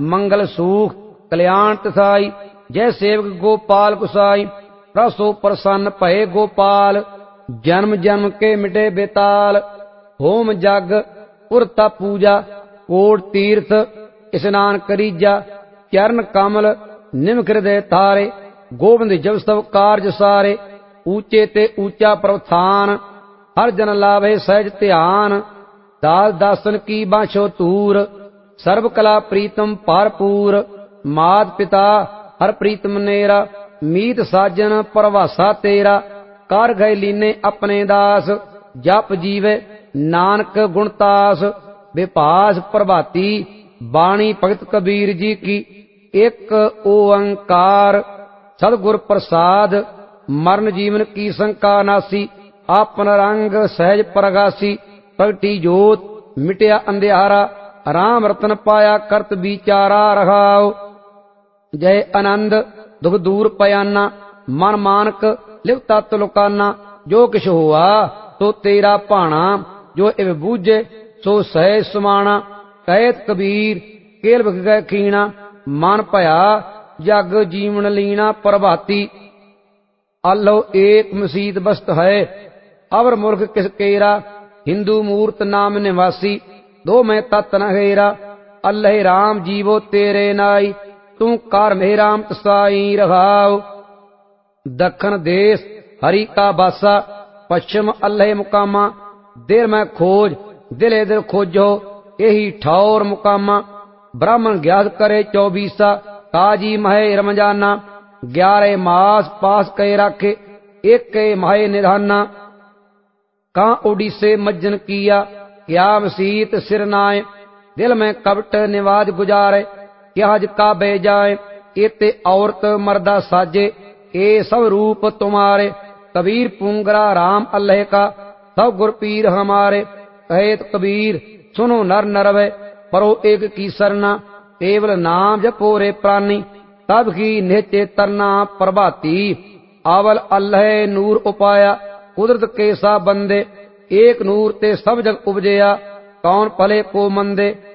मंगल सुख कल्याण तिसाई। जय सेवक गोपाल कुसाई, रसो प्रसन्न भये गोपाल। जन्म जन्म के मिटे बेताल, होम जग पुर तप पूजा। कोट तीर्थ स्नान करीजा, चरण कमल निमख हृदय तारे। गोविंद जब सब कारज सारे, ऊंचे ते ऊंचा प्रस्थान। हर जन लाभे सहज ध्यान, दास दासन की बाछो तूर। सर्व कला प्रीतम भरपूर, मात पिता हर प्रीतम नेरा। मीत साजन परवासा तेरा, कर गए लीने अपने दास। जप जीवे नानक गुणतास, विपास प्रभाती बाणी भगत कबीर जी की। एक ओंकार सतगुर प्रसाद, मरण जीवन की शंका नासी। आपन रंग सहज प्रगासी, प्रगटी जोत मिटया अंधियारा। राम रतन पाया करत विचारा रहाओ। जय आनंद दुख दूर पयाना, मन मानक लिवता तुलकाना। जो किछ हुआ तो तेरा भाना, जो इव बूझे सो सहज समाना। कहत कबीर केल बिख गए खीणा, मन भया जग जीवन लीना प्रभाती। आलो एक मसीत बस्त है, अवर मुल्क किस केरा। हिंदू मूर्त नाम निवासी, दो मैं तत् न हेरा। अल्लाह राम जीवो तेरे नाई, तू कर मेह राम तसाई रहाओ। दखन देश हरि का बासा, पश्चिम अल्लाह मुकामा। देर मैं खोज दिले दिल खोजो, यही ठौर मुकामा। ब्राह्मण ज्ञात करे 24, काजी महे रमजाना। 11 मास पास कहे राखे, एक के महे निधाना। कहाँ उड़ीसे मज्जन किया, क्या मसीत सिर नाय। दिल में कपट निवाज गुजारे, क्या हज का बे जाए। एते औरत मर्दा साजे, ए सब रूप तुम्हारे। कबीर पूंगरा राम अल्लाह का, सब गुर पीर हमारे। कहेत कबीर सुनो नर नरवे, परो एक की सरना। केवल नाम जपो रे प्राणी, तब की निहचे तरना प्रभाती। आवल अल्लाह नूर उपाया, कुदरत के सा बंदे। एक नूर ते सब जग उपजया, कौन भले को मंदे।